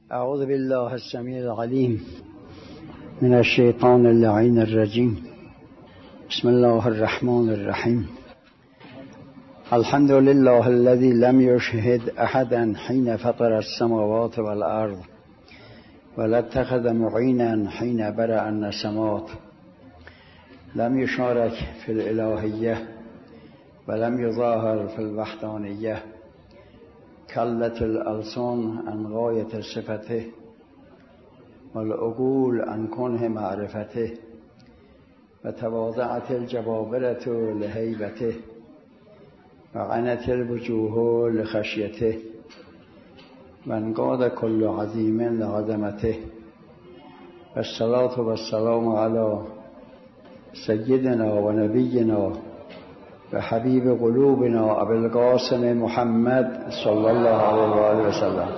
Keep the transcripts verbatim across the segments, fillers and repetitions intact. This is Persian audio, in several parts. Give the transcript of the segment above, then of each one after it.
اعوذ بالله السمیع العلیم من الشیطان اللعین الرجیم. بسم الله الرحمن الرحیم. الحمد لله الذي لم يشهد احدا حين فطر السماوات والارض ولا اتخذ معينا حين برأ النسمات. لم يشارك في الالهیه ولم يظاهر في الوحدانیه. کلت الالسان عن غایت صفته والعقول عن کنه معرفته و تواضعت الجبابرة لهیبته و عنت الوجوه لخشیته و انقاد کل عظیم لعظمته. و الصلاة و السلام علی سیدنا و نبینا و حبیب قلوبنا ابی القاسم محمد صلی الله علیه و آله و سلم.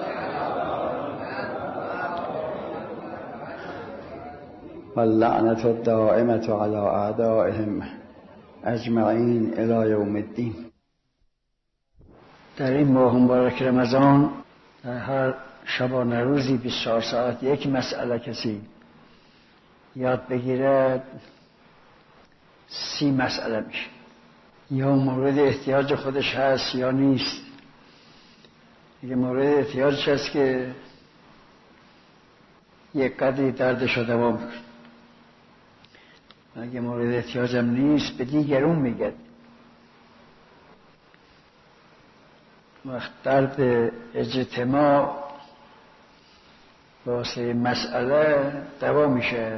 واللعنة الدائمة على اعدائهم اجمعین الی یوم الدین. در این ماه مبارک رمضان در هر شبانه روزی بیست و چهار ساعت یک مسئله کسی یاد بگیرد سی مسئله میشه. یا مورد احتیاج خودش هست یا نیست. اگه مورد احتیاجش هست که یک قدری دردش رو دوا میکنه. اگه مورد احتیاجم نیست به دیگرون میگه. وقت درد اجتماع واسه مسئله دوا میشه.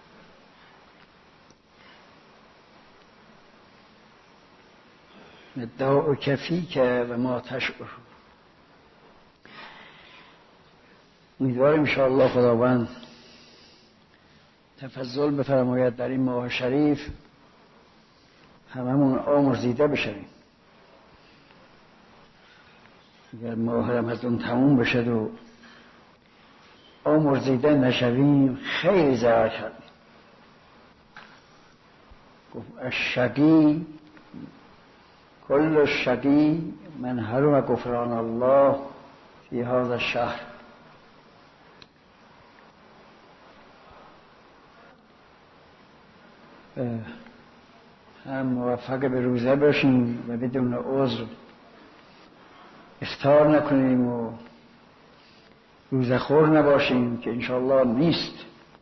دعا کفی که و ما تشعر. امیدواریم انشاءالله خداوند تفضل بفرماید در این ماه شریف هممون آمرزیده بشویم. اگر ماه رمضان تموم بشد و آمرزیده نشویم خیلی ضرر کردیم. گفت الشقی کل الشقی من حرم غفران الله فی هذا الشهر. هم موفق به روزه باشیم و بدون عذر افطار نکنیم و روزه خور نباشیم که انشاءالله نیست.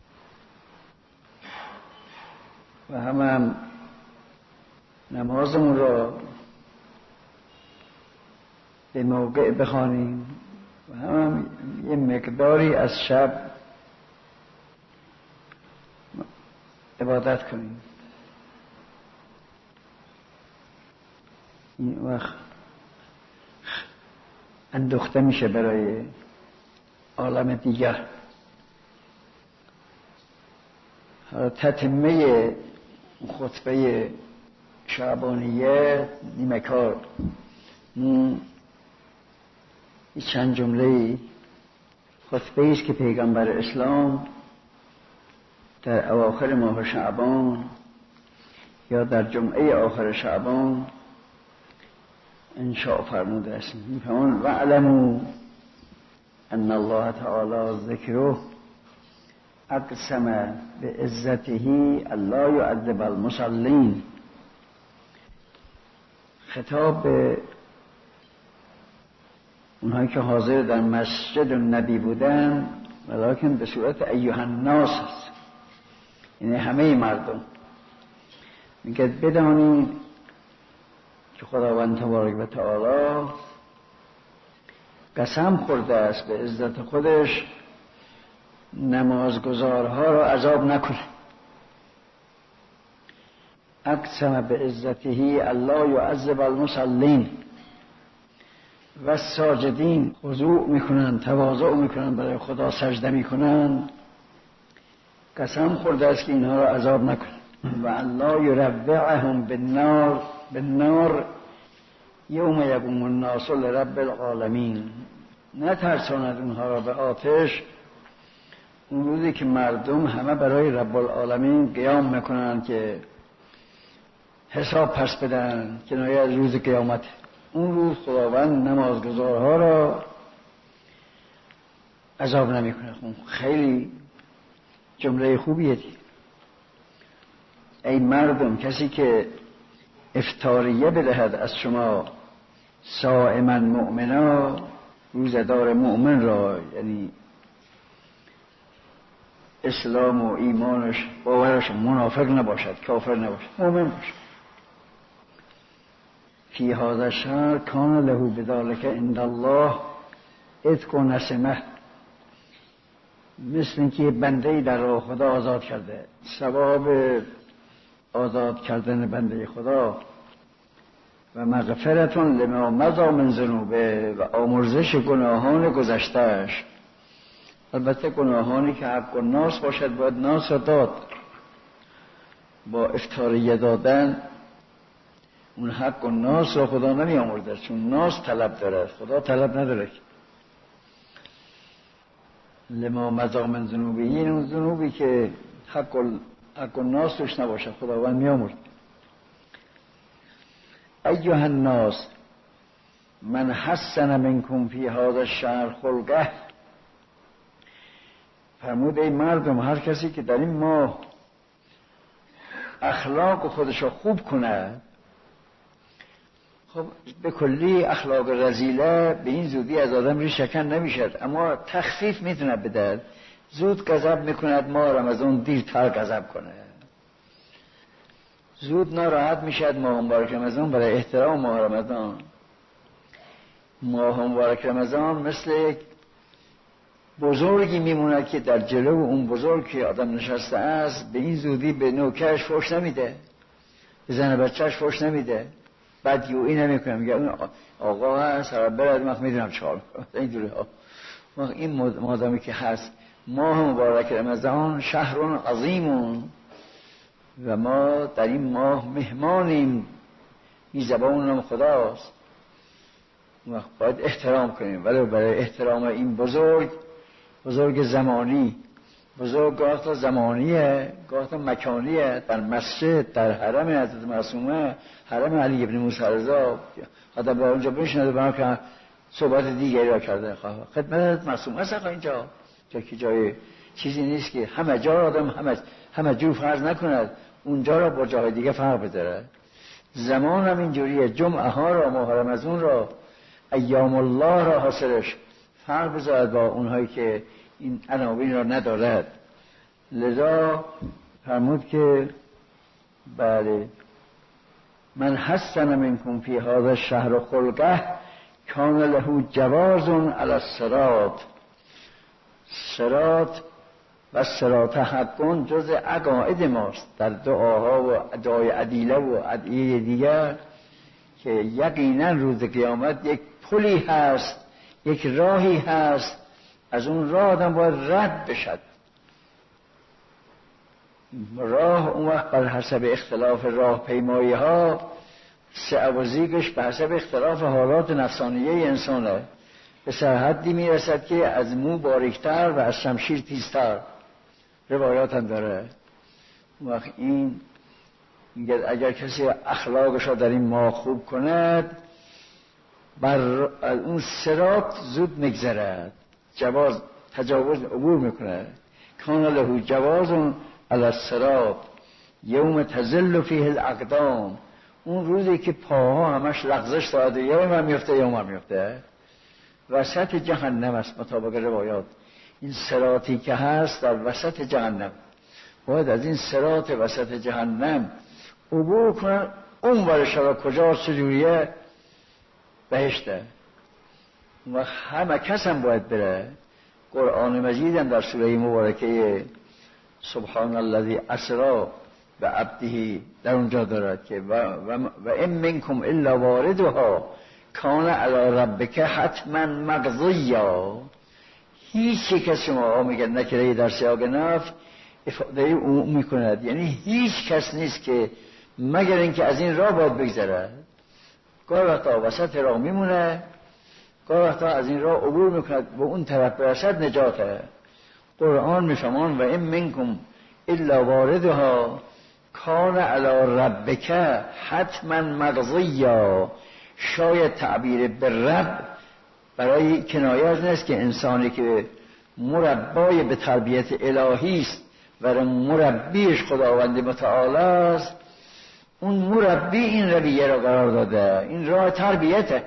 و هم, هم نمازمون را به موقع بخوانیم و هم, هم یه مقداری از شب عبادت کنیم. این وقت اندوخته میشه برای عالم دیگر. تتمه خطبه شعبانیه نیمه کار چند جمله خطبه است که پیغمبر اسلام در اواخر ماه شعبان یا در جمعه آخر شعبان انشاء فرموده است. میفرماند واعلموا ان الله تعالی ذکره اقسم بعزته الا يعذب المصلين. خطاب به اونهایی که حاضر در مسجد النبی بودن ولیکن به صورت ایها الناس است، یعنی همه مردم. میگه بدانید که خداوند تبارک و تعالی قسم خورده است به عزت خودش نمازگزارها را عذاب نکنه. اقسم به عزته الا يعذب المصلين. و ساجدین خضوع میکنن، تواضع میکنن، برای خدا سجده میکنن، قسم خورده است که اینها را عذاب نکنه. و الله یروعهم بالنار بالنار یوم یقوم الناس لرب العالمین. نترساند اونها را به آتش اون روزی که مردم همه برای رب العالمین قیام میکنن که حساب پس بدن، کنایه از روز قیامت. اون روز خداوند نمازگزارها را عذاب نمیکنه. خیلی جمله خوبیه دی. ای مردم، کسی که افطاریه بدهد از شما صائما مؤمنا، روزدار مؤمن را، یعنی اسلام و ایمانش باورش منافق نباشد، کافر نباشد، مؤمن باشد، فی هذا الشهر کان له بذلک عند الله عتق و نسمه، مثل اینکه بنده در راه خدا آزاد کرده، ثواب آزاد کردن بنده خدا و مغفرتون لما مضی من ذنوبه و آمرزش گناهان گذشتهش. البته گناهانی که حق و ناس باشد باید ناس را داد. با افطاریه دادن اون حق و ناس را خدا نمی آمرده، چون ناس طلب داره، خدا طلب نداره. لما مضی من ذنوبه، این اون ذنوبی که حق و, حق و ناس توش نباشد خداوند می آمرده. ایها الناس من حسن منکم فی هذا الشهر خلقه، فرمود ای مردم، هر کسی که در این ماه اخلاق خودش رو خوب کنه، خب به کلی اخلاق رذیله به این زودی از آدم ریش شکن نمیشد، اما تخفیف میتونه بده. زود غضب میکند، ماه رمضان دیرتر غضب کنه. زود ناراحت میشد ماه مبارک رمضان برای احترام ماه رمضان. ماه مبارک رمضان مثل بزرگی میمونه که در جلو اون بزرگ که آدم نشسته است به این زودی به نوکرش فحش نمیده، به زن بچهش فحش نمیده، بدگویی نمیکنه، میگه اون آقا هست هر برد من میدونم چهار اینجوری ها. این مادامی که هست ماه مبارک رمضان شهر عظیم و ما در این ماه مهمانیم، میزبان نام خداست، باید احترام کنیم. ولی برای احترام این بزرگ، بزرگ زمانی، بزرگ گاه تا زمانیه گاه تا مکانیه، در مسجد، در حرم حضرت معصومه، حرم علی ابن موسی رضا، حتی با اونجا بشنده برام که صحبت دیگری را کرده. خدمت معصومه است اینجا، جا که جای چیزی نیست که همه جا آدم همه همه جور فرض نکند، اونجا را با جای دیگه فرق بذاره. زمان هم اینجوریه، جمعه ها را، ماه رمضان را، ایام الله را حاصلش فرق بذارد با اونهایی که این عناوین را ندارد. لذا فرمود که بله من حسن منکم فی هذا الشهر خلقه کان له جواز علی الصراط. صراط و صراط حقون جز عقاید ماست در دعاها و دعای عدیله و ادعیه دیگر، که یقینا روز قیامت یک پلی هست، یک راهی هست، از اون راه آدم باید رد بشد. راه اون وقت بر حسب اختلاف راه پیمایی ها سعی و زیگش به حسب اختلاف حالات نفسانیه انسانه، به سرحدی میرسد که از مو باریکتر و از شمشیر تیزتر. روایات هم داره. اون وقت این میگه اگر کسی اخلاقش را در این ماه خوب کند، بر اون صراط زود میگذرد، جواز تجاوز عبور میکنه. کان له جواز علی الصراط یوم تزل فیه الاقدام، اون روزی که پاها همش لغزش دارد، یوم هم میفته یوم هم میفته، وسط جهنم است مطابق روایات. این صراطی که هست در وسط جهنم، باید از این صراط وسط جهنم عبور کنن. اون ورش را کجا چجوریه؟ بهشته. و همه کس هم باید بره. قرآن مجید هم در سوره مبارکه سبحان الذی اسری بعبده در اونجا دارد که و, و, و ام منکم الا واردها کان علی ربک حتما مقضیا. هیچ یک از شما، میگه نکره در سیاق نفی افاده عموم میکند، یعنی هیچ کس نیست که مگر اینکه از این راه باید بگذره. گاه وقتا وسط راه میمونه، گاه وقتا از این راه عبور میکند، به اون طرف برسد نجاته. قرآن میفهمان و ام منکم الا واردها کان علی ربک حتما مقضیا. شاید تعبیر به رب برای کنایه از نیست که انسانی که مربای به تربیت الهی است و مربیش خداوند متعال است، اون مربی این رویه را قرار داده. این راه تربیته.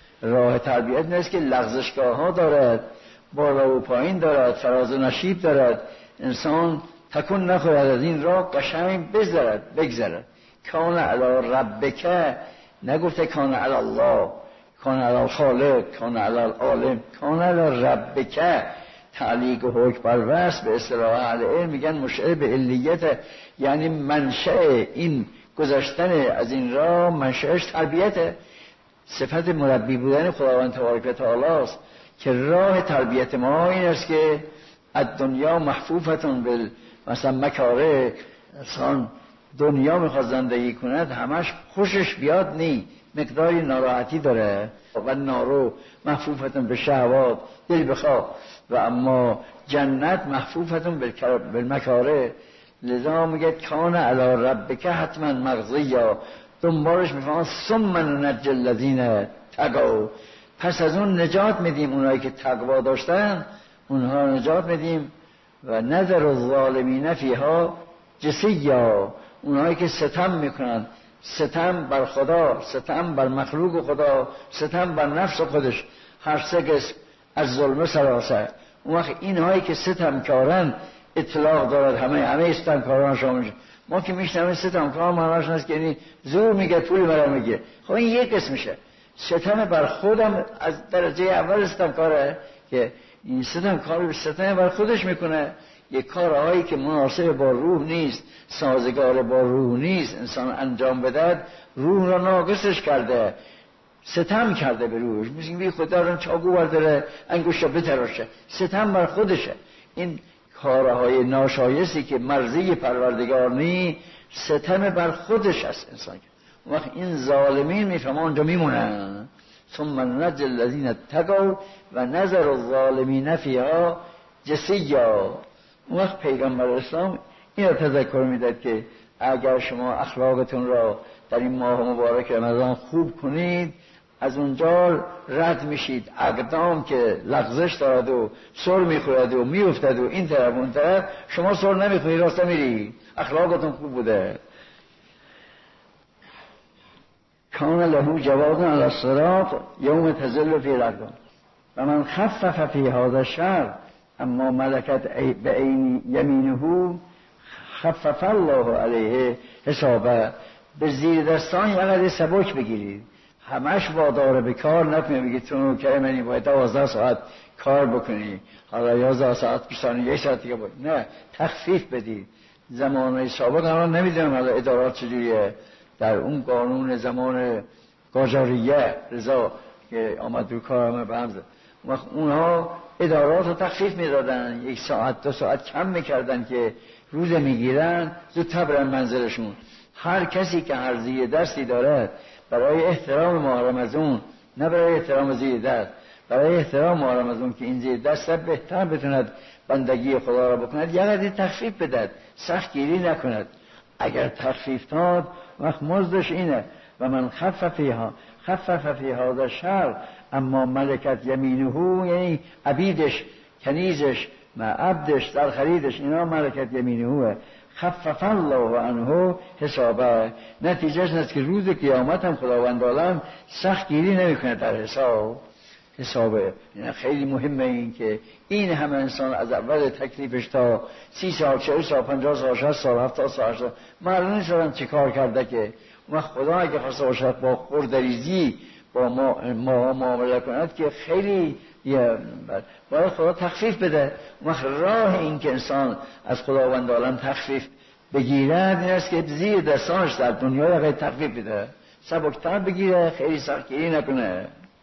راه تربیت نیست که لغزشگاه ها دارد، بالا و پایین دارد، فراز و نشیب دارد، انسان تکون نخورد، از این راه قشنگ بگذرد بگذرد. کان علی ربک، نگفته کان علی الله، کان علی الخالق، کان علی العالم، کان علی ربک. تعلیق و حکم بر وصف به اصطلاح اهل علم میگن مشعر به علیت، یعنی منشأ این گذشتن از این راه منشأش تربیته. صفت مربی بودن خداوند تبارک و تعالی است که راه تربیت ما این است که الدنیا محفوفتون بال مثلا مکاره، انسان دنیا میخواد زندگی کند همش خوشش بیاد نی، مقداری ناراحتی داره. و نارو محفوفتون به شهوات دل بخواه، و اما جنت محفوفتون بالمکاره. لذا میگه کان علی ربک حتما مغزیا، دنبالش میفهمن ثم ننجی الذین تقوا، پس از اون نجات میدیم اونایی که تقوا داشتن، اونها نجات میدیم. و نذر الظالمین فیها جثیا، اونایی که ستم میکنن، ستم بر خدا، ستم بر مخلوق خدا، ستم بر نفس خودش، هر سه قسم از ظلم سلاسه. اون وقت اینهایی که ستمکارن اطلاق دارد، همه همه ستمکاران شامل میشه. ما که میشنویم ستمکار معناش نیست که یعنی زور میگه پول مرا میگه، خب این یک قسمشه. ستم بر خودم از درجه اول ستمکاره که این ستمکار ستم بر خودش میکنه، یک کارهایی که مناسب با روح نیست، سازگار با روح نیست، انسان انجام بده، روح را ناقصش کرده، ستم کرده به روحش. مثل بی خدا رو چاقو برداره انگشت بتراشه، ستم بر خودشه. این کارهای ناشایستی که مرضی پروردگار نی، ستم بر خودش است انسان. اون وقت این ظالمین میفهمن اونجا میمونن. ثم ننجی الذین اتقوا و نذر الظالمین فیها جثیا. اون وقت پیغمبر اسلام این را تذکر میداد که اگر شما اخلاقتون را در این ماه مبارک رمضان خوب کنید، از اونجا رد میشید. اقدام که لغزش دارد و سر میخورد و میافتد و این طرف اون طرف، شما سر نمیخوری، راست میری، اخلاقتون خوب بوده. کان له جواد علی الصراط یوم تزل فی الاقدام و من خفف فی هذا الشهر اما ملکت به عین یمینه خفف الله علیه حسابه. به زیر دستان یقدر سبک بگیرید، همش وادار به کار نکنید، بگید تو که منی باید دوازده ساعت کار بکنی، حالا یازده ساعت پیشانی یک ساعت دیگه باید. نه، تخفیف بدید. زمانه سابق الان نمیدونم حالا ادارات چجوریه، در اون قانون زمان قاجاریه رضا که آمد رو کار همه به هم زد، اونها ادارات رو تخفیف میدادن، یک ساعت دو ساعت کم میکردن که روز میگیرن زودتر برن منزلشون. هر کسی که هر زیر دستی داره برای احترام ماه رمضان، نه برای احترام زیر دست، برای احترام ماه رمضان که این زیر دست بهتر بتوند بندگی خدا را بکند، یه قدری تخفیف بدهد، سخت گیری نکند. اگر تخفیف داد وقت مزدش اینه و من خفف فیها خفف فیها هذا الشهر اما ملکت یمینه، یعنی عبیدش، کنیزش، عبدش، در خریدش، اینا ملکت یمینه، خفف الله عنه حسابه. نتیجهش است که روز قیامت هم خداوند عالم سخت گیری نمیکنه در حساب حسابه. این خیلی مهمه، این که این همه انسان از اول تکلیفش تا سی سال، چهل سال، پنجاه سال، شصت سال، هفتاد سال، هشتاد سال معلوم نیست چه کار کرده که اون خدا اگه خواسته باشد با خوردریزی با ما ما معامله کند که خیلی باید خدا تخفیف بده. اون راه این که انسان از خداوند عالم تخفیف بگیرد این است که زیر دستانش در دنیا یا غیر تخفیف بده، سبکتر بگیره، خیلی سختگیری نکنه.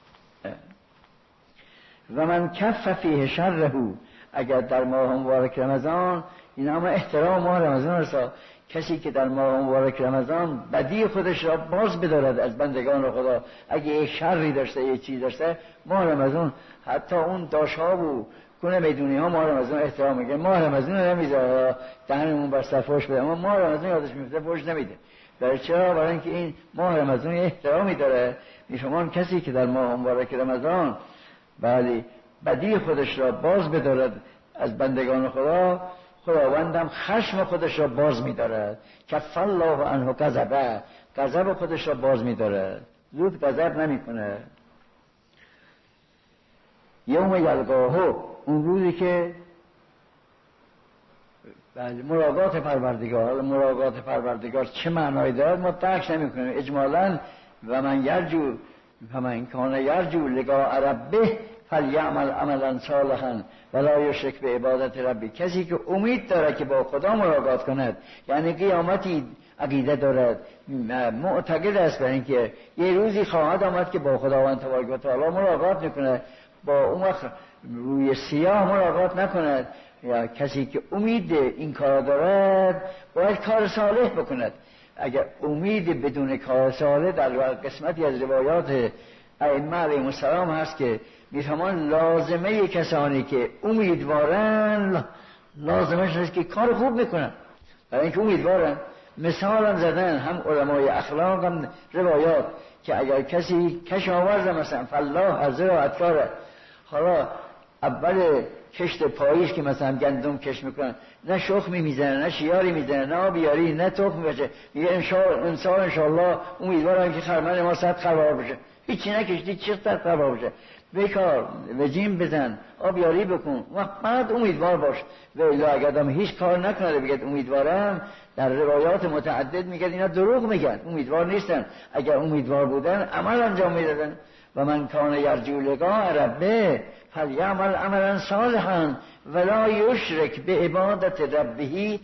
و من کف فیه شره، اگر در ماه مبارک رمضان، این همه احترام ماه رمضان است، کسی که در ماه مبارک رمضان بدی خودش را باز بدارد از بندگان خدا، اگه یک شری داشته یک چیز داشته، ماه رمضان حتی اون داشها و کنه میدونی ها ماه رمضان احترام میگه، ماه رمضان نمیذاره دهنمون بر صفاش بده، اما ماه رمضان یادش میفته فوش نمیده. برای چرا؟ برای اینکه این ماه رمضان احترامی داره. میفهمان کسی که در ماه مبارک رمضان بله بدی خودش را باز بدارد از بندگان خدا، خداوندم خشم خودش را باز می‌دارد. کف الله عنه غضبه، غضب خودش را باز می‌دارد، زود غضب نمی‌کنه. یوم یلقاه، اون روزی که بله مراقات پروردگار. مراقات پروردگار چه معنایی دارد ما درک نمی‌کنیم اجمالاً. و من یرجو و من کان یرجو لقاء ربه فلیعمل عملا صالحا ولا یشرک بعبادت ربی. کسی که امید داره که با خدا مراقات کند، یعنی قیامتی عقیده دارد، معتقد است بر اینکه یه روزی خواهد آمد که با خداوند تبارک و تعالی مراقات میکنه، با اون وقت روی سیاه مراقات نکند. یا کسی که امید این کار دارد باید کار صالح بکند. اگر امید بدون کار صالح، در قسمتی از روایات ائمه علیهم السلام هست که میفهمان لازمه کسانی که امیدوارن لازمش هست که کار خوب میکنن، برای اینکه امیدوارن. مثال هم زدن هم علمای اخلاق هم روایات که اگر کسی کشاورز مثلا فلاح از زراعت کاره، حالا اول کشت پاییز که مثلا گندم کشت میکنن، نه شخمی میزنه، نه شیاری میزنه، نه آبیاری، نه تخم میشه، میگه انسان انشاءالله امیدوارم که خرمن ما صد خربار بشه. هیچی نکشتی چی صد خربار بشه؟ بیکار وجیم بزن، آبیاری بکن، وقت امیدوار باش. و الا اگر آدم هیچ کار نکنه بگه امیدوارم، در روایات متعدد میگه اینا دروغ میگن، امیدوار نیستن. اگر امیدوار بودن عمل انجام میدادن. و من کان یرجو لقاء ربه فلیعمل عملا صالحا ولا یشرک بعبادت ربه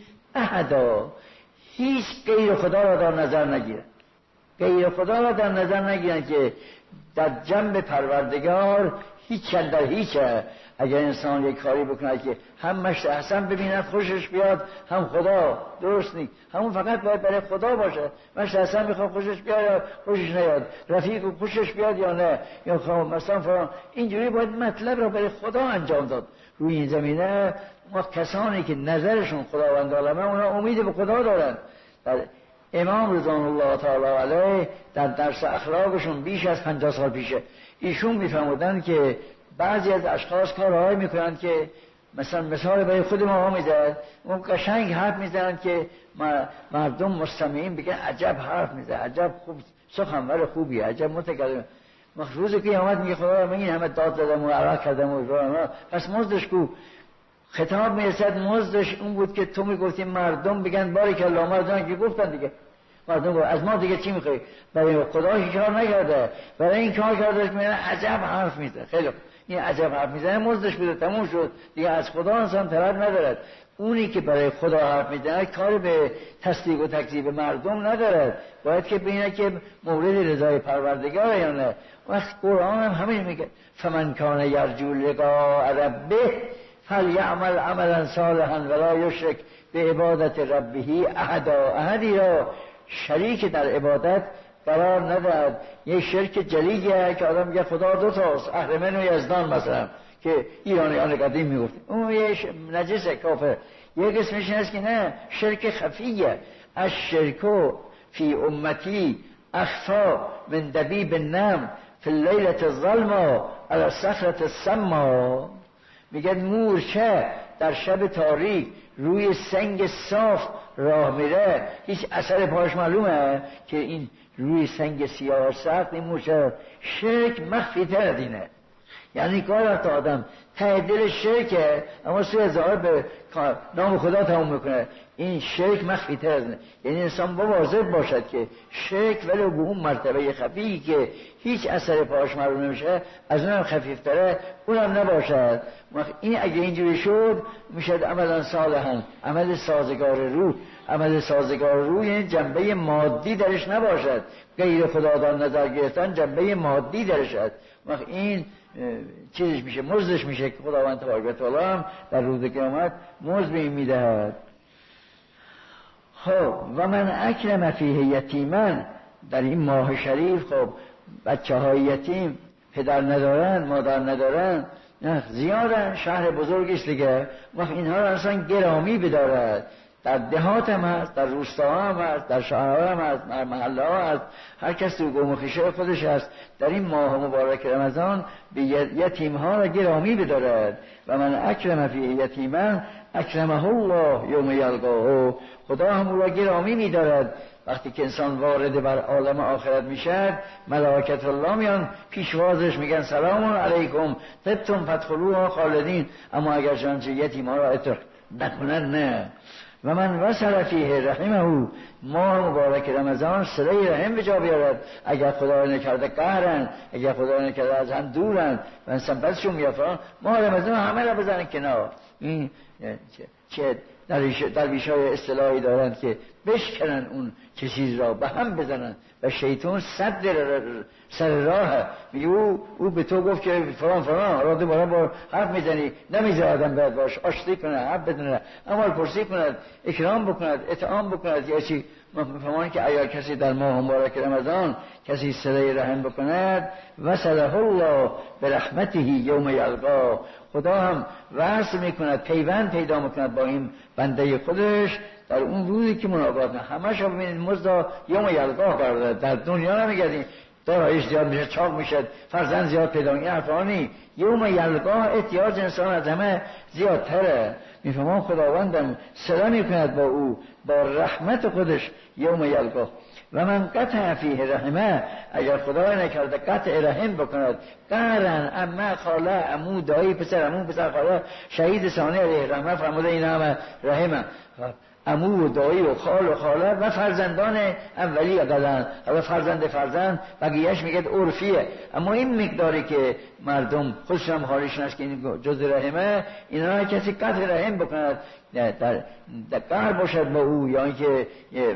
احدا. هیچ غیر خدا را در نظر نگیرن، غیر خدا را در نظر نگیرن که در جنب پروردگار هیچ در هیچه. اگر انسان یک کاری بکنه که هم مشت احسن ببیند خوشش بیاد، هم خدا درست نیست، همون فقط باید برای خدا باشه. مشت احسن میخواد خوشش بیاد یا خوشش نیاد، رفیق خوشش بیاد یا نه، یا خواهم مثلا فرام. اینجوری باید مطلب را برای خدا انجام داد. روی این زمینه ما کسانی که نظرشون خداوند عالمه اونا امید به خدا دارن. امام رضوان الله تعالی علیه در درس اخلاقشون بیش از پنجاه سال پیشه ایشون میفهمودن که بعضی از اشخاص کارهایی میکنن که مثلا مثال برای خود ما میزد، اون قشنگ حرف میزنن که مردم مستمعین بگن عجب حرف میزنه، عجب خوب سخنور خوبی، عجب متکلم. مخصوص که قیامت میگه خدا من این همه داد زدم و عرق کردم و پس مزدش کو؟ خطاب میرسد مزدش اون بود که تو میگفتی مردم بگن بارک الله، مردم که گفتن دیگه، مردم گفت از ما دیگه چی میخوای؟ برای خدا هیچ کار نکرده، برای این کار کرده که میگن عجب حرف میزنه. خیلی این عجب حرف میزنه مزدش بده، تموم شد دیگه، از خدا انسان طلب ندارد. اونی که برای خدا حرف میزنه کار به تصدیق و تکذیب مردم ندارد، باید که ببینه که مورد رضای پروردگار یا نه. وقت قرآن هم همین میگه فمن کان یرجو لقاء ربه فلیعمل عملا صالحا ولا یشرک بعبادت ربه احدا. احدی را شریک در عبادت قرار ندهد. یک شرک جلیه که آدم میگه خدا دو تاست، اهرمن و یزدان مثلا که ایرانیان قدیم میگفت، اون یه نجسه کافر. یک قسمش این است که نه، شرک خفیه. الشرک فی امتی اخفا من دبیب النمل فی اللیلة الظلمة علی الصخرة السما. میگن مورچه در شب تاریک روی سنگ صاف راه میره، هیچ اثر پاش معلومه که این روی سنگ سیاه سخت این مورچه. شرک مخفی تر دینه، یعنی کار تا آدم ته دل شرکه اما سوی ظاهر به نام خدا تموم میکنه. این شرک مخفی تر دینه، یعنی انسان مواظب باشد که شرک ولو به اون مرتبه خفی که هیچ اثر پاش معلوم نمیشه از اونم خفیفتره اونم نباشد. این اگه اینجوری شد میشد عملا صالحا، عمل سازگار روح. عمل سازگار روح یعنی جنبه مادی درش نباشد، غیر خدا در نظر گرفتن جنبه مادی درش هست. وقت این چیزش میشه، مزدش میشه که خداوند تبارک و تعالی هم در روز قیامت مزد به این میدهد. خب و من اکرم فیه یتیمن، در این ماه شریف خب بچه های یتیم پدر ندارن مادر ندارن، نه زیادن، شهر بزرگیست دیگه. وقت اینها را اصلا گرامی بدارد. در دهات هم هست، در روستا هم هست، در شهرها هم هست، در محله ها هست. هر کس تو گم و خویشه خودش هست. در این ماه مبارک رمضان به یتیم ها را گرامی بدارد و من اکرم فیه یتیما اکرمه الله یوم یلقاه. خدا هم او را گرامی می‌دارد. وقتی که انسان وارد بر عالم آخرت میشد، ملائکت الله میان پیشوازش میگن سلام علیکم طبتم فادخلوها خالدین. اما اگر چنانچه یتیما را اطاعت نکنند نه. و من وصل فیه رحمه، ماه مبارک رمضان صله رحم به جا بیارد. اگر خدا نکرده قهرن، اگر خدا نکرده از هم دورن و انسان بسشون میافران، ماه رمضان همه را بزنن کنار. این چه درویشای اصطلاحی دارند که بشکنن اون چه چیز را به هم بزنن و شیطان صد سر راه میگه او, او به تو گفت که فران فران را دوباره با حرف میزنی، نمیذاره آدم باید باش آشتی کنه، حرف بدونه، اما پرسی کند، اکرام بکند، اطعام بکند. یا چی مفهمان که اگر کسی در ماه مبارک رمضان کسی صله رحم بکند، وصله الله برحمته یوم یلقاه، خدا هم وصل میکند، پیوند پیدا میکند با این بنده خودش در اون روزی که ملاقات نه. همه شما ببینید مزدا یوم یلقاه قرار در دنیا نمیگردیم دارایش زیاد میشه، چاق میشه، فرزند زیاد پیدا میشه. این حرفانی یوم یلقاه احتیاج انسان از همه زیادتره. میفهمم خداوندم صله میکند با او، با رحمت خودش یوم یلقاه. و من قطع فیه رحمه، اگر خدا نکرده قطع رحم بکند، قهرن اما خاله عمو دایی پسر عمو پسر خاله شهید ثانی علیه رحمه فرموده این همه رحمه، عمو و دایی و خال و خاله و فرزندان اولی قدن و فرزند فرزند بقیهش میگه عرفیه. اما این مقداری که مردم خودشون خارشون است که این جز رحمه، اینا کسی قطع رحم بکند در, در قهر باشد با او یا اینکه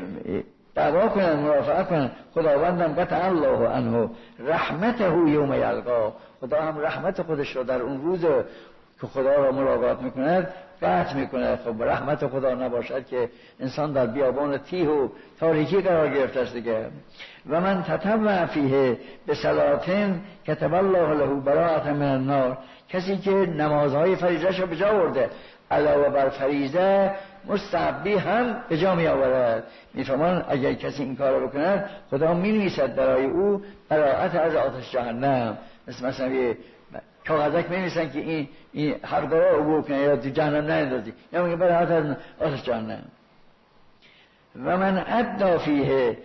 دعوا کنند مرافعه کنند، خداوندم قطع الله عنه رحمته یوم یلقاه، خدا هم رحمت خودش رو در اون روز که خدا را ملاقات میکند قطع میکنه. خب رحمت خدا نباشد که انسان در بیابان تیه و تاریکی قرار گرفته است دیگه. و من تطوع فیه به صلاتین کتب الله له براءة من النار، کسی که نمازهای فریضه رو به جا آورده علاوه بر فریضه مستحبی هم به جا می آورد. میفهمان اگر کسی این کار رو بکند خدا می نویسد برای او براءت از آتش جهنم. مثل مثلا یه کاغذک می نویسن که این این حرگاه رو عبور کنه یا تو جهنم نندازی، یا میگه براءت از آتش جهنم. و من ادی فیه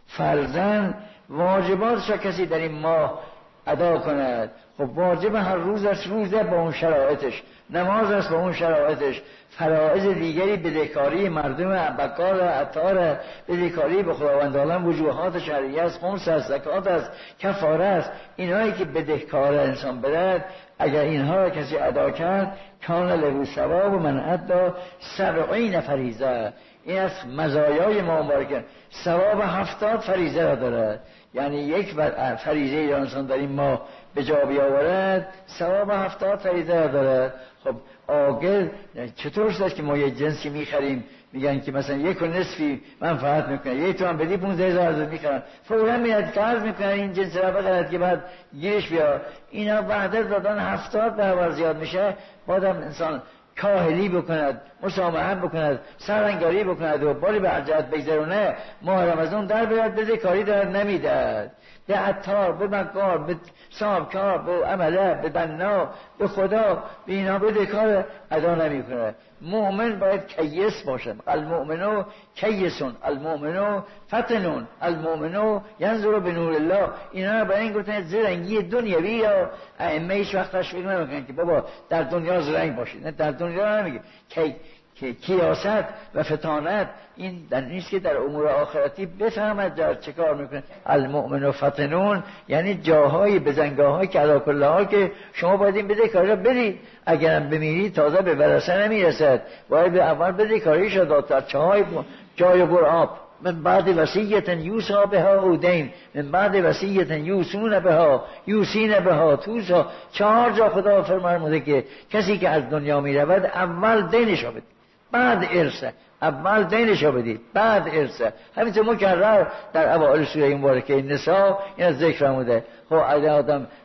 فرضاً واجباتش را کسی در این ماه ادا کند. خب واجب هر روز است، روزه با اون شرایطش، نماز است با اون شرایطش، فرائض دیگری بدهکاری مردم بکار عطار، بدهکاری به خداوند عالم، وجوهات شرعیه است، خمس است، زکات است، کفاره است، اینهایی که بدهکار انسان بدهد اگر اینها را کسی ادا کرد کان له ثواب من ادا سبعین فریضه. این از مزایای ما مبارکه، ثواب هفتاد فریضه را دارد. یعنی یک فریضه را انسان در این ماه به جا بیاورد ثواب هفتاد فریضه را دارد. خب آگل چطور است که ما یه جنسی میخریم میگن که مثلا یک و نصفی منفعت میکنه، یک تومن بدی پونزده هزار میخرن، فورا میاد قرض میکنن این جنس را بخرد که بعد گیرش بیاد. اینا بعد دادن هفتاد برابر زیاد میشه. بعدم انسان کاهلی بکند، مسامحه بکند، سرانگاری بکند و باری به عجلت بگذرونه، ماه رمضان در بیاد بده کاری دارد نمیدهد. به عطار، به مکار، به صاحبکار، به عمله، به بنا، به خدا، به اینا بده کار ادا نمی کنه. مؤمن باید کیس باشه. المؤمنو کیسون، المؤمنو فتنون، المؤمنو ینظر به نور الله. اینا با این گفتن زرنگی دنیوی یا ائمه هیچ وقت تشویق نمیکنن که بابا در دنیا زرنگ باشید. نه، در دنیا نمیگه کی که کیاست و فتانت این در نیست که در امور آخرتی بفهمد در چه کار میکنه. المؤمن و فتنون یعنی جاهای بزنگاه‌های که علا کلها که شما باید این بده کاری را برید، اگرم بمیرید تازه به ورثه نمیرسد، باید به اول بده کاریش را داد. در چهای جای برآب من بعد وصیت یوصا بها او دین، من بعد وصیت یوصون بها یوسین بها توسا. چهار جا خدا فرموده که کسی که از دنیا میرود اول دینش را بده، بعد ارثه. اول دینشو بدید بعد ارثه. همینطور مکرر در اوائل سوره مبارکه نساء این از ذکر فرموده. خب اگه آدم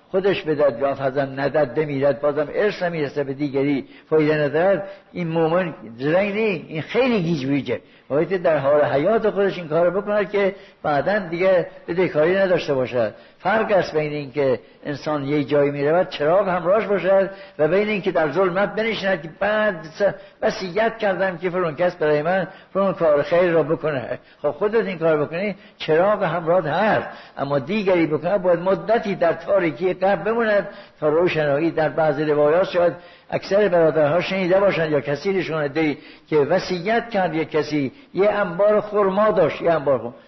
خودش بدد یا فزن ندد بمیرد بازم ارث نمیرسه به دیگری فایده ندارد، این مومن زرنگ نی، این خیلی گیج‌ویجه. باید در حال حیات خودش این کارو بکنه که بعداً دیگه بدهکاری نداشته باشد. فرق است بین این که انسان یه جایی میرود چراغ همراهش باشد و بین این که در ظلمت بنشیند که بعد وصیت کردم که فلان کس برای من فلان کار خیر را بکنه. خب خودت این کار بکنی چراغ همراه هست، اما دیگری بکنه باید مدتی در تاریکی قبر بموند تا روشنایی. در بعضی روایات شاید اکثر برادرها شنیده باشند یا کسی شنیده که وصیت کرد یک کسی یه انبار خرما داشت، یه انبار خرما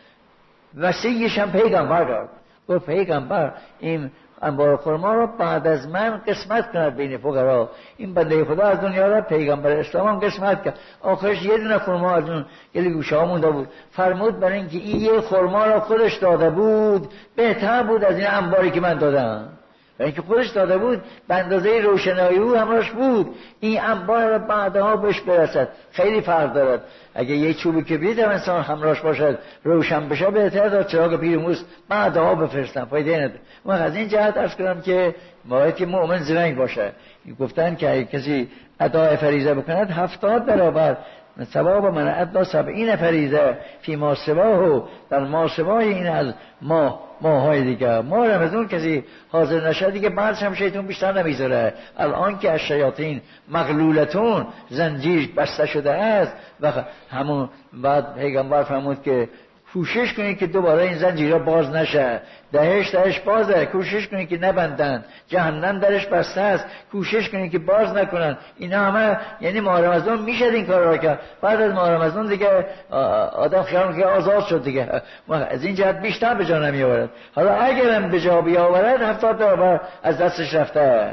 وصیش هم پیغمبر کرد، گفت پیغمبر این انبار خرما را بعد از من قسمت کند بین فقرا. این بنده خدا از دنیا را پیغمبر اسلام هم قسمت کرد، آخرش یه دونه خرما از اون گلی گوشه ها مونده بود. فرمود برای اینکه این یه خرما را خودش داده بود بهتر بود از این انباری که من دادم، و اینکه خودش داده بود به اندازه روشنایی او همراش بود. این انبار را بعدها بهش برسد خیلی فرق دارد. اگه یه چوبی کبریت هم انسان همراش باشد روشن بشه بهتر داد چراغ پیرموس بعدها بفرستن، فایده نداره. من از این جهت عرض کنم که باید که مؤمن زرنگ باشه. گفتن که اگه کسی ادای فریضه بکند هفتاد برابر ثواب من ادای سبعین فریضه فی ما سواه، در ما سوای این از ما ماهای دیگه. ما رمضان کسی حاضر نشد دیگه بعدش هم شیطان بیشتر نمیذاره. الان که از شیاطین مغلولتون زنجیر بسته شده است و همون بعد پیغمبر فرمود که کوشش کنید که دوباره این زنجیرها باز نشه. دهش درش بازه، کوشش کنید که نبندن. جهنم درش بسته است، کوشش کنید که باز نکنن. اینا همه یعنی ماه رمضان میشه این کار را کرد. بعد از ماه رمضان دیگه آدم خیال که آزاد شد دیگه، از این جهت بیشتر به جا نمیآورد. حالا اگرم به جا بیاورد هفتاد برابر از دستش رفته.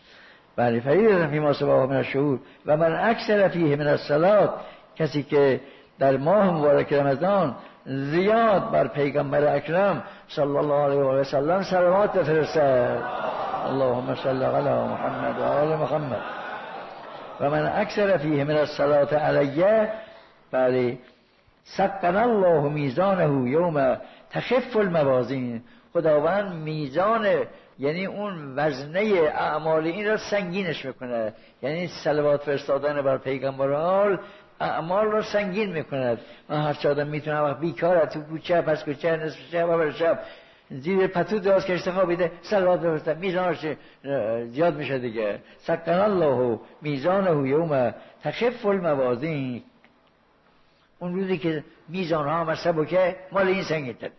بله فریضه فی ما سواه من الشهور و من اکثر فیه من الصلات، کسی که در ماه مبارک رمضان زیاد بر پیغمبر اکرم صلی الله علیه و سلم صلوات بفرستد. اللهم صل علی محمد و آل محمد و من اکثر فیه من الصلاة علیه. بله سقن الله میزانه یوم تخف الموازین، خداوند میزان یعنی اون وزنه اعمال این را سنگینش میکنه. یعنی صلوات فرستادن بر پیغمبران اعمال رو سنگین میکند. من هر چه آدم میتونه وقت بیکاره تو کوچه پس کوچه نصف شب و شب زیر پتو دراز کشته خوابیده صلوات بفرسته میزانش زیاد میشه دیگه. سقن الله میزانه یوم تخف الموازین، اون روزی که میزان ها هم سبکه مال این سنگین‌تر.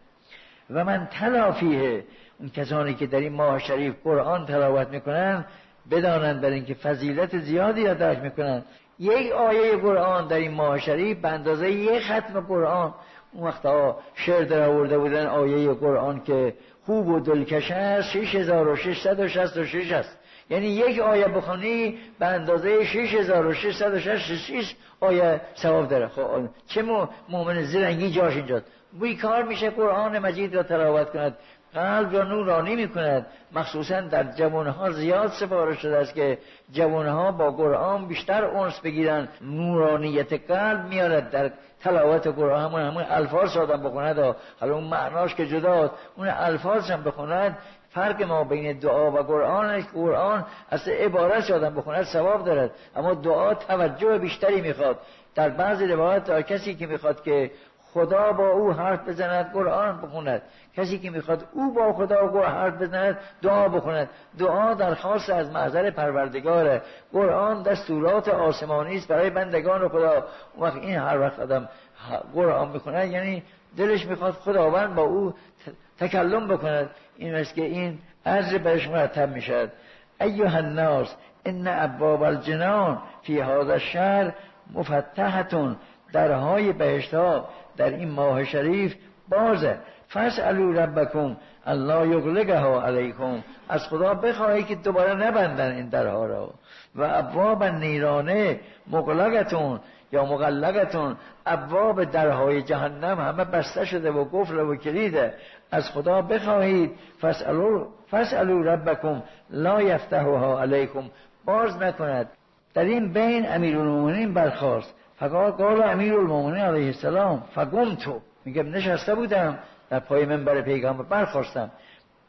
و من تلا فیه، اون کسانی که در این ماه شریف قرآن تلاوت میکنن بدانند برای اینکه فضیلت زیادی را درک میکنن. یک آیه قرآن در این ماه شریف به اندازه یک ختم قرآن. اون وقتا شعر در آورده بودن آیه قرآن که خوب و دلکش است شش هزار و ششصد و شصت و شش است. یعنی یک آیه بخونی به اندازه شش هزار و ششصد و شصت و شش آیه ثواب داره. خب چه مؤمن زرنگی جاش اینجاست. بوی کار میشه قرآن مجید را تلاوت کند، قلب را نورانی میکند. مخصوصا در جوانها زیاد سفارش شده است که جوانها با قرآن بیشتر انس بگیرن، نورانیت قلب میارد در تلاوت قرآن. همون همون الفاظ آدم بخوند، حالا اون معناش که جداست، اون الفاظ هم بخوند. فرق ما بین دعا و قرآن است که قرآن اصلا عبارت آدم بخوند ثواب دارد، اما دعا توجه بیشتری میخواد. در بعضی روایات کسی که میخواد که خدا با او حرف بزند قرآن بخوند، کسی که میخواد او با خدا حرف بزند دعا بخوند. دعا درخواست از محضر پروردگاره، قرآن دستورات آسمانی است برای بندگان خدا. وقت این هر وقت آدم قرآن میخوند یعنی دلش میخواد خداوند با او تکلم بکند. این است که این عرض برش مرتب میشد. ایها الناس ان ابواب الجنان فی هذا الشهر مفتحتون، درهای بهشت ها در این ماه شریف بازه. فاسالوا ربکم الله یغلقها علیکم، از خدا بخواهی که دوباره نبندن این درها را. و ابواب النیرانه مغلقتون یا مغلقتون، ابواب درهای جهنم همه بسته شده و قفل و کلیده. از خدا بخواهید فاسالوا فاسالوا ربکم لا یفتحها علیکم، باز نکند. در این بین امیرالمومنین برخاست. فقال قال امیرالمومنین علیه السلام فقمت، میگه نشسته بودم در پای منبر پیغمبر برخاستم.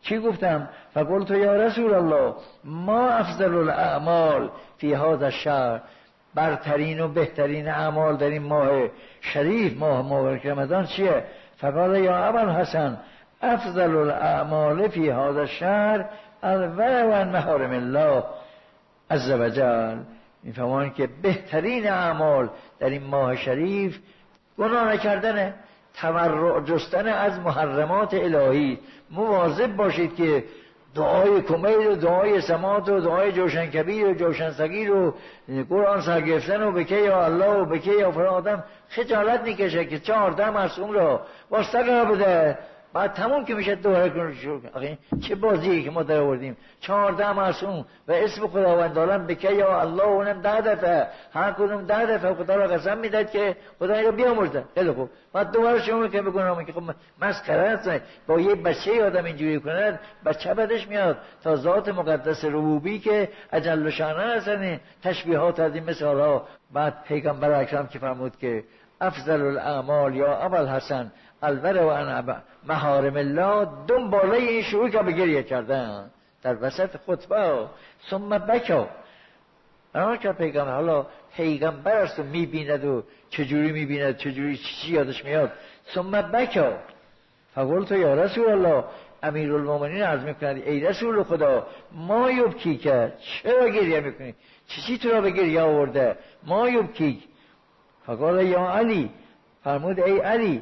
چی گفتم؟ فقلت یا رسول الله ما افضل الاعمال فی هذا الشهر، برترین و بهترین اعمال در این ماه شریف، ماه مبارک رمضان چیه؟ فقال یا ابوالحسن افضل الاعمال فی هذا الشهر الورع عن محارم الله عز وجل. میفهمان که بهترین اعمال در این ماه شریف گناه نکردنه، تورع جستن از محرمات الهی. مواظب باشید که دعای کمیل و دعای سماعت و دعای جوشن کبیر و جوشن صغیر و قرآن سرگرفتن و بکه یا الله و بکه یا فرا آدم خجالت میکشه که چهارده معصوم را واسطه قرار بده، بعد تموم که میشه دوباره کنه شروع کنه. چه بازیه که ما در آوردیم؟ چهارده معصوم و اسم خداوند عالم بکه یا الله و اونم ده دفعه، هر کدوم ده دفعه خدا را قسم میداد که خدا اینو بیامرزه. خیلی خوب، بعد دوباره شما که بگونم که خب مسخره است با یه بچه آدم اینجوری کنه، بچه بدش میاد تا ذات مقدس ربوبی که اجل شانه هستن تشبیهات از این مثالها. بعد پیغمبر اکرم که فرمود که افضل الاعمال یا ابوالحسن الورع عن محارم الله، دنباله این شروع که به گریه کردن در وسط خطبه. ثم بکا، اما که پیغمبر حالا پیغمبر است و میبیند و چجوری میبیند، چجوری چی یادش میاد. ثم بکا فقلت یا رسول الله، امیرالمومنین عرض میکند ای رسول خدا ما یبکی که چرا گریه میکنی، چی چی تو را به گریه آورده؟ ما یبکی. فقال یا علی، فرمود ای علی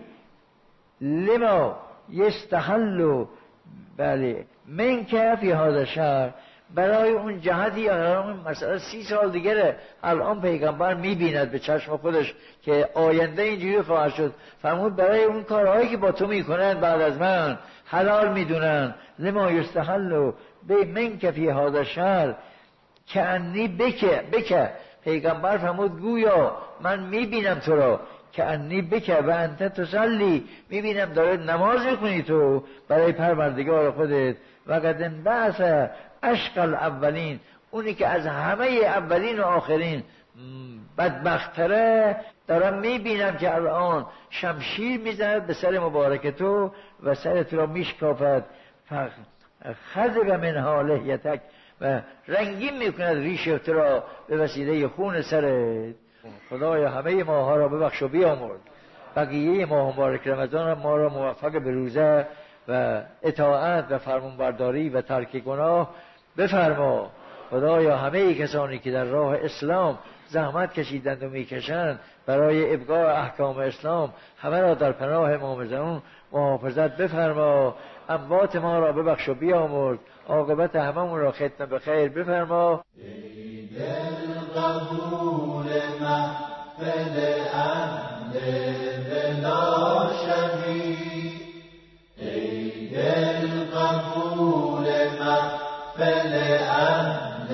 لما یستحل بله من که فی هذا شهر، برای اون جهتی اون مثلا سی سال دیگره الان پیغمبر میبیند به چشم خودش که آینده اینجوری خواهد شد. فرمود برای اون کارهایی که با تو میکنن بعد از من حلال میدونن. لما یستحل به من که فی هذا شهر که انی بکه بکه، پیغمبر فرمود گویا من میبینم تو را که انی بکه و انت تصلی، میبینم داره نماز میکنی تو برای پروردگار خودت. و قد انبعث اشقى الاولین، اونی که از همه اولین و آخرین بدبختره، دارم میبینم که الان شمشیر میزند به سر مبارک تو و سرت را میشکافد. خذب منها لحیتک، و رنگین میکند ریش تو را به وسیله خون سرت. خدایا همه ماها را ببخش و بیامرز، بقیه ماه مبارک رمضان ما را موفق به روزه و اطاعت و فرمانبرداری و ترک گناه بفرما. خدایا همه کسانی که در راه اسلام زحمت کشیدند و میکشند برای ابقاء احکام اسلام، همه را در پناه امام زمان محافظت بفرما. اموات ما را ببخش و بیامرز، عاقبت هممون را ختم به خیر بفرما. ای دل قبول محفل اهل بلا شوی، ای دل قبول محفل اهل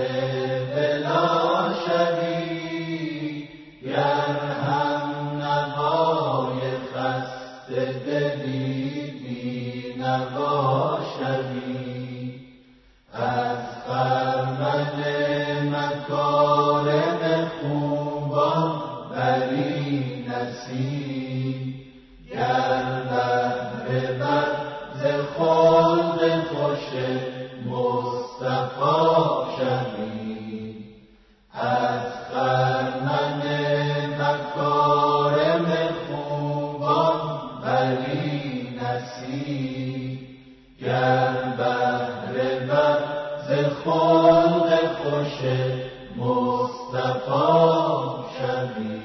بلا شوی، گر هم نوای خسته دلی بی نوا شوی، از خرمن مکارم خوبان بری نصیب، گر بهره بر ز خلق خوش مصطفی شوی، از خرمن مکارم خوبان بری نصیب، گر بهره بر ز خلق خوش مصطفی شوی.